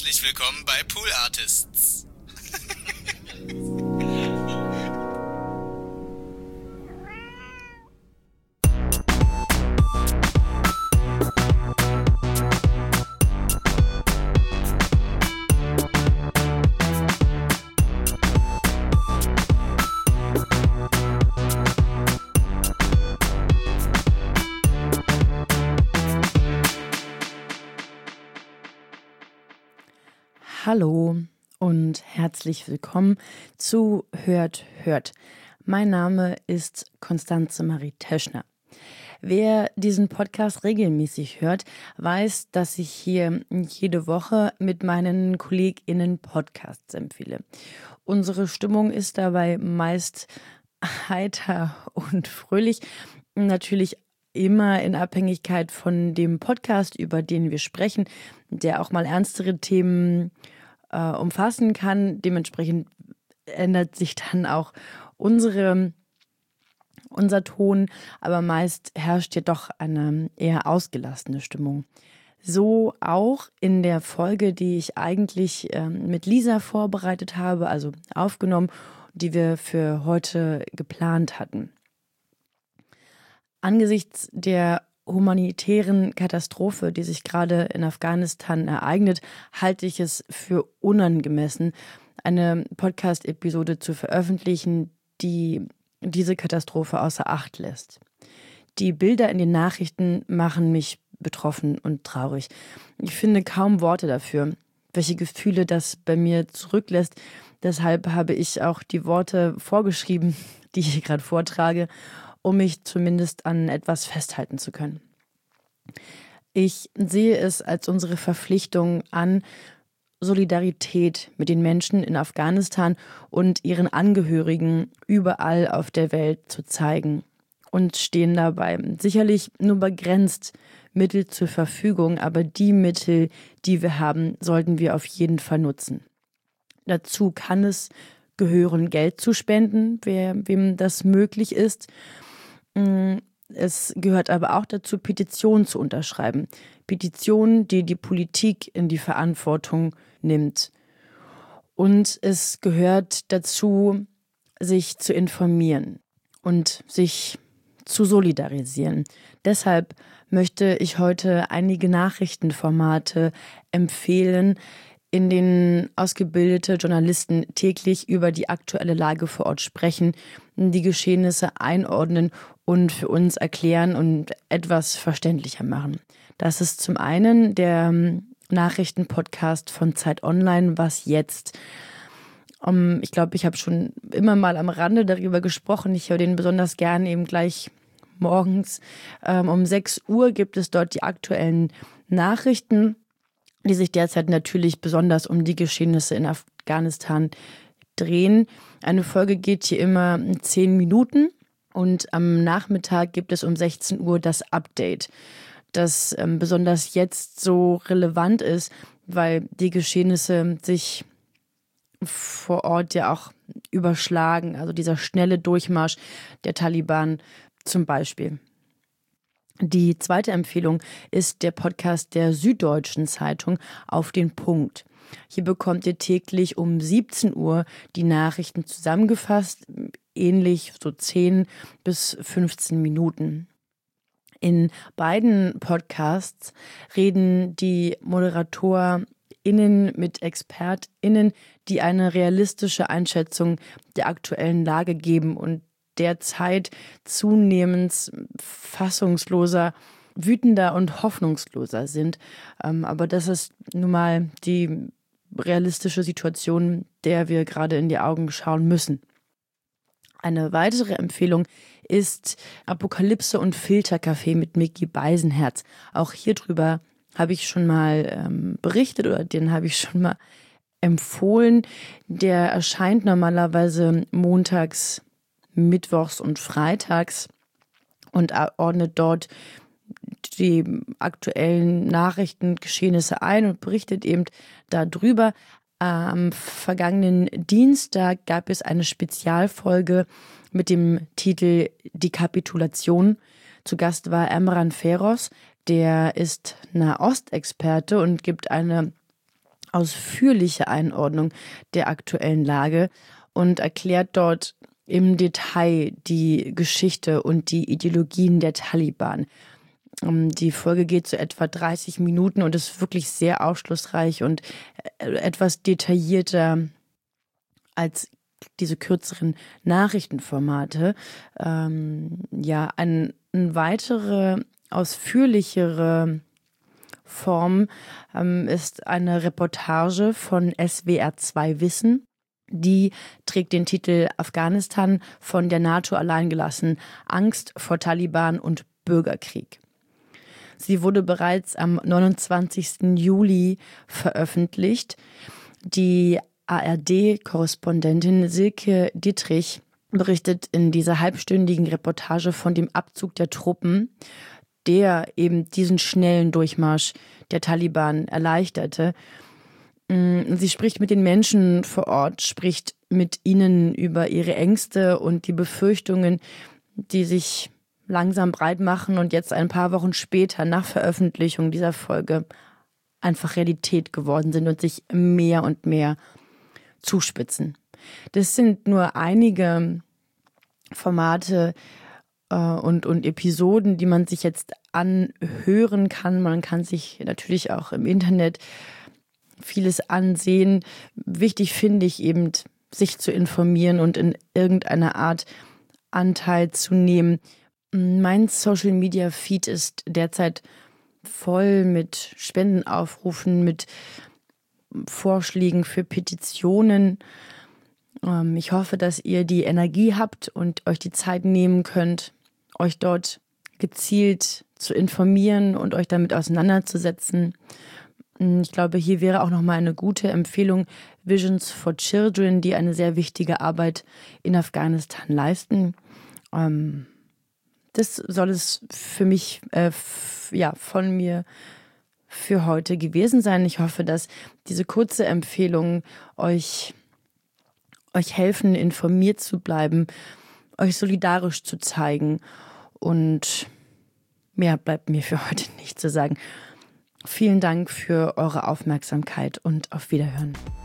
Herzlich willkommen bei Pool Artists. Hallo und herzlich willkommen zu Hört, Hört. Mein Name ist Konstanze Marie Teschner. Wer diesen Podcast regelmäßig hört, weiß, dass ich hier jede Woche mit meinen KollegInnen Podcasts empfehle. Unsere Stimmung ist dabei meist heiter und fröhlich, natürlich immer in Abhängigkeit von dem Podcast, über den wir sprechen, der auch mal ernstere Themen umfassen kann. Dementsprechend ändert sich dann auch unser Ton, aber meist herrscht jedoch eine eher ausgelassene Stimmung. So auch in der Folge, die ich eigentlich mit Lisa vorbereitet habe, also aufgenommen, die wir für heute geplant hatten. Angesichts der humanitären Katastrophe, die sich gerade in Afghanistan ereignet, halte ich es für unangemessen, eine Podcast-Episode zu veröffentlichen, die diese Katastrophe außer Acht lässt. Die Bilder in den Nachrichten machen mich betroffen und traurig. Ich finde kaum Worte dafür, welche Gefühle das bei mir zurücklässt. Deshalb habe ich auch die Worte vorgeschrieben, die ich gerade vortrage, um mich zumindest an etwas festhalten zu können. Ich sehe es als unsere Verpflichtung an, Solidarität mit den Menschen in Afghanistan und ihren Angehörigen überall auf der Welt zu zeigen und stehen dabei sicherlich nur begrenzt Mittel zur Verfügung, aber die Mittel, die wir haben, sollten wir auf jeden Fall nutzen. Dazu kann es gehören, Geld zu spenden, wem das möglich ist. Es gehört aber auch dazu, Petitionen zu unterschreiben. Petitionen, die die Politik in die Verantwortung nimmt. Und es gehört dazu, sich zu informieren und sich zu solidarisieren. Deshalb möchte ich heute einige Nachrichtenformate empfehlen, in denen ausgebildete Journalisten täglich über die aktuelle Lage vor Ort sprechen, die Geschehnisse einordnen und für uns erklären und etwas verständlicher machen. Das ist zum einen der Nachrichtenpodcast von Zeit Online, Was jetzt? Ich glaube, ich habe schon immer mal am Rande darüber gesprochen. Ich höre den besonders gern eben gleich morgens. Um 6 Uhr gibt es dort die aktuellen Nachrichten, die sich derzeit natürlich besonders um die Geschehnisse in Afghanistan drehen. Eine Folge geht hier immer 10 Minuten und am Nachmittag gibt es um 16 Uhr das Update, das besonders jetzt so relevant ist, weil die Geschehnisse sich vor Ort ja auch überschlagen. Also dieser schnelle Durchmarsch der Taliban zum Beispiel. Die zweite Empfehlung ist der Podcast der Süddeutschen Zeitung Auf den Punkt. Hier bekommt ihr täglich um 17 Uhr die Nachrichten zusammengefasst, ähnlich so 10 bis 15 Minuten. In beiden Podcasts reden die ModeratorInnen mit ExpertInnen, die eine realistische Einschätzung der aktuellen Lage geben und derzeit zunehmend fassungsloser, wütender und hoffnungsloser sind. Aber das ist nun mal die realistische Situation, der wir gerade in die Augen schauen müssen. Eine weitere Empfehlung ist Apokalypse und Filterkaffee mit Micky Beisenherz. Auch hier drüber habe ich schon mal berichtet oder den habe ich schon mal empfohlen. Der erscheint normalerweise montags, mittwochs und freitags und ordnet dort die aktuellen Nachrichtengeschehnisse ein und berichtet eben darüber. Am vergangenen Dienstag gab es eine Spezialfolge mit dem Titel Die Kapitulation. Zu Gast war Emran Feroz, der ist Nahostexperte und gibt eine ausführliche Einordnung der aktuellen Lage und erklärt dort im Detail die Geschichte und die Ideologien der Taliban. Die Folge geht so etwa 30 Minuten und ist wirklich sehr aufschlussreich und etwas detaillierter als diese kürzeren Nachrichtenformate. Eine weitere, ausführlichere Form ist eine Reportage von SWR2 Wissen. Die trägt den Titel Afghanistan von der NATO allein gelassen, Angst vor Taliban und Bürgerkrieg. Sie wurde bereits am 29. Juli veröffentlicht. Die ARD-Korrespondentin Silke Dietrich berichtet in dieser halbstündigen Reportage von dem Abzug der Truppen, der eben diesen schnellen Durchmarsch der Taliban erleichterte. Sie spricht mit den Menschen vor Ort, spricht mit ihnen über ihre Ängste und die Befürchtungen, die sich langsam breit machen und jetzt ein paar Wochen später nach Veröffentlichung dieser Folge einfach Realität geworden sind und sich mehr und mehr zuspitzen. Das sind nur einige Formate und Episoden, die man sich jetzt anhören kann. Man kann sich natürlich auch im Internet vieles ansehen. Wichtig finde ich eben, sich zu informieren und in irgendeiner Art Anteil zu nehmen. Mein Social-Media-Feed ist derzeit voll mit Spendenaufrufen, mit Vorschlägen für Petitionen. Ich hoffe, dass ihr die Energie habt und euch die Zeit nehmen könnt, euch dort gezielt zu informieren und euch damit auseinanderzusetzen. Ich glaube, hier wäre auch nochmal eine gute Empfehlung Visions for Children, die eine sehr wichtige Arbeit in Afghanistan leisten. Das soll es für mich, von mir für heute gewesen sein. Ich hoffe, dass diese kurze Empfehlung euch helfen, informiert zu bleiben, euch solidarisch zu zeigen. Und mehr bleibt mir für heute nicht zu sagen. Vielen Dank für eure Aufmerksamkeit und auf Wiederhören.